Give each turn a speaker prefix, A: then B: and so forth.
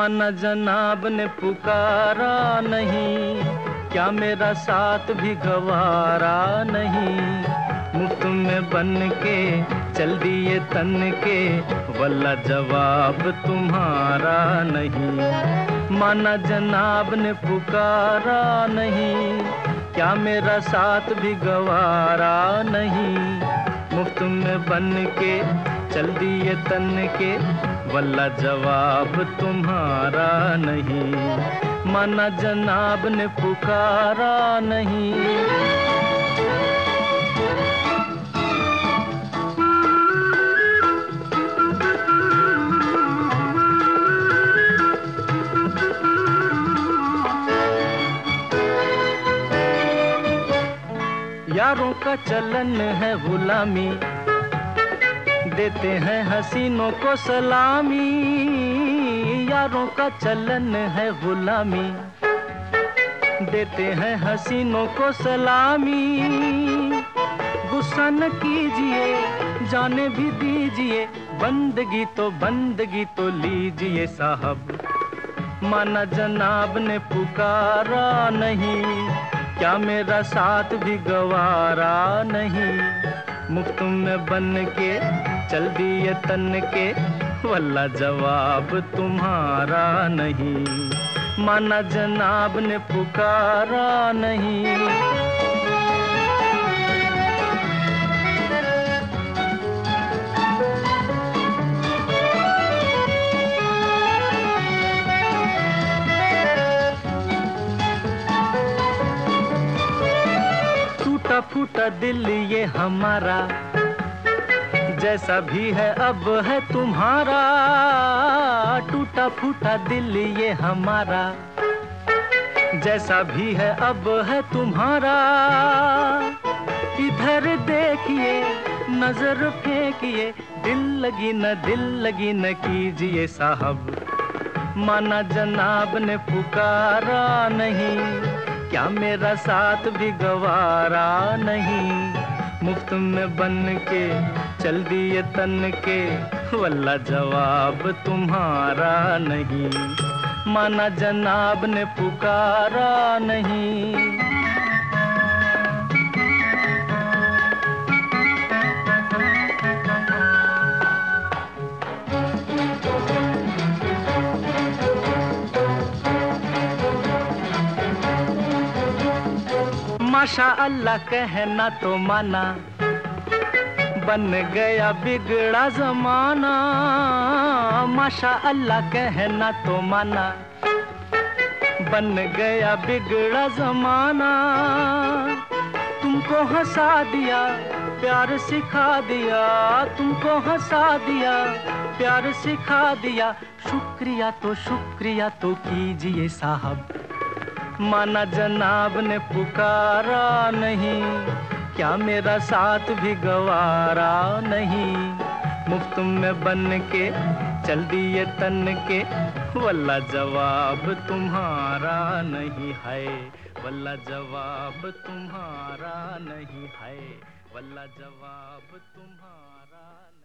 A: माना जनाब ने पुकारा नहीं, क्या मेरा साथ भी गवारा नहीं। मुफ्त में बन के चल दिए तन के, वल्ला जवाब तुम्हारा नहीं। माना जनाब ने पुकारा नहीं, क्या मेरा साथ भी गवारा नहीं। मुफ्त में बन के चल दिए तन के, वल्ला जवाब तुम्हारा नहीं। माना जनाब ने पुकारा नहीं। यारों का चलन है गुलामी, देते हैं हसीनों को सलामी। यारों का चलन है गुलामी, देते हैं हसीनों को सलामी। गुस्सा न कीजिए, जाने भी दीजिए, बंदगी तो लीजिए साहब। माना जनाब ने पुकारा नहीं, क्या मेरा साथ भी गवारा नहीं। मुफ्त में बन के चल दिए तन के, वल्ला जवाब तुम्हारा नहीं। माना जनाब ने पुकारा नहीं। टूटा फूटा दिल ये हमारा, जैसा भी है अब है तुम्हारा। टूटा फूटा दिल ये हमारा, जैसा भी है अब है तुम्हारा। इधर देखिए, नजर फेंकिए, दिल लगी न कीजिए साहब। माना जनाब ने पुकारा नहीं, क्या मेरा साथ भी गवारा नहीं। मुफ्त में बन के चल दिए तन के, वल्ला जवाब तुम्हारा नहीं। माना जनाब ने पुकारा नहीं। माशा अल्लाह कहना तो माना, बन गया बिगड़ा जमाना। माशा अल्लाह कहना तो माना, बन गया बिगड़ा जमाना। तुमको हंसा दिया, प्यार सिखा दिया, तुमको हंसा दिया, प्यार सिखा दिया। शुक्रिया तो कीजिए साहब। माना जनाब ने पुकारा नहीं, क्या मेरा साथ भी गवारा नहीं। मुफ्त में बन के चल दिए तन के, वल्ला जवाब तुम्हारा नहीं है। वल्ला जवाब तुम्हारा नहीं है। वल्ला जवाब तुम्हारा नहीं।